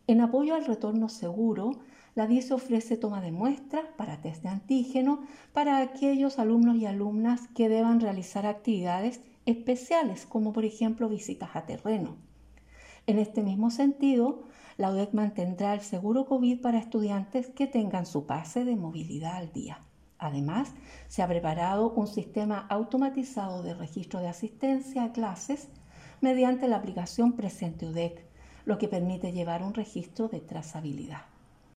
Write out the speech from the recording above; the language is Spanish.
En apoyo al retorno seguro, la DICE ofrece toma de muestras para test de antígeno para aquellos alumnos y alumnas que deban realizar actividades especiales, como por ejemplo visitas a terreno. En este mismo sentido, la UDEC mantendrá el seguro COVID para estudiantes que tengan su pase de movilidad al día. Además, se ha preparado un sistema automatizado de registro de asistencia a clases mediante la aplicación Presente UDEC, lo que permite llevar un registro de trazabilidad.